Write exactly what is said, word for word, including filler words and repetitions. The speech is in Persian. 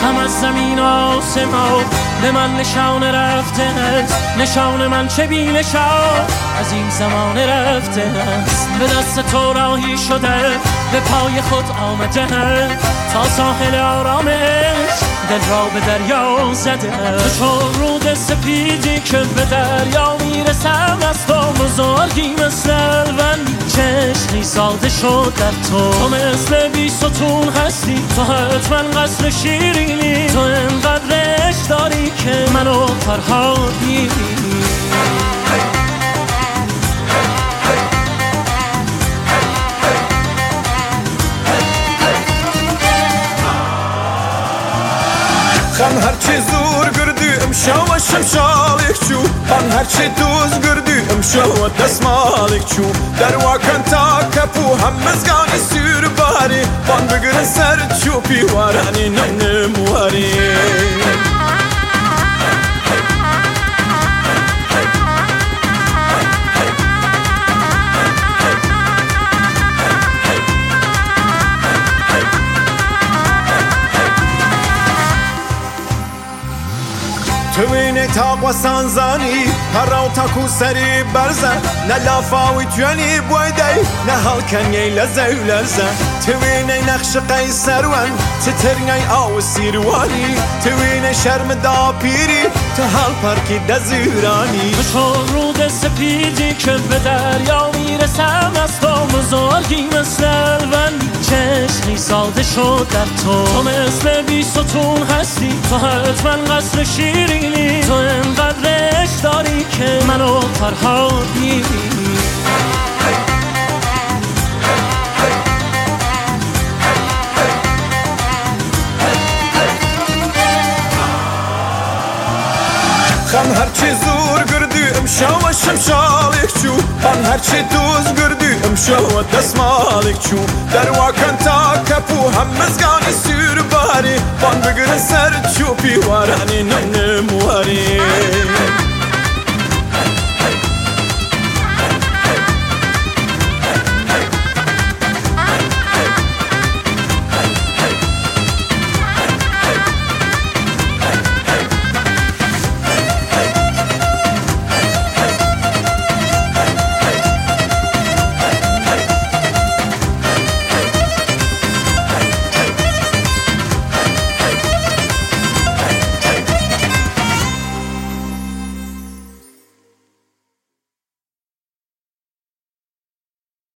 هم از زمین آسمان به من نشانه رفته است، نشان من چه بی نشان از این زمان رفته است. به دست تو راهی شده به پای خود آمده تا ساحل آرامش دل را به دریا زده. تو چون رود سپیدی که به دریا میرسم از تو بزرگی مثل الوند چشمی ساده شد در تو. تو مثل بی ستون هستی، تو حتما قصر شیرینی، تو انقدر عشق داری که منو فرهاد میبینی. خم هرچی زور گردی امشو و شمشالک چو، من هرچی دوز گردی امشو و دستمالک چو. در واکن تا کپو هم مزگانی سیر باری، بان بگرن سر چوپی وارانی نم نمواری. توینه تاق و سانزانی هراو تاکو سری برزن، نه لافاوی توانی بویدی نه هالکنی لزه و لرزه. توینه نقش قیصر ون تترنی آو سیروانی، توینه شرم دا پیری تو حال پرکی دزیرانی. تو چون رود سپیدی که به دریا میرسم از تو بزرگی مثل الوند چشمی ساده شد در تو. تو مثل بی ستون هستی، تو حتما قصر شیرینی، تو انقدر عشق داری که منو فرهاد میبینی. خم هرچی زور گردی امشو و شمشالک چو، من هرچی دوز گردی امشو و دستمالک چو. در واکن تا کپو هم مزگانی سیر باری، بان بگرن سر چوپی وارانی نم نمواری.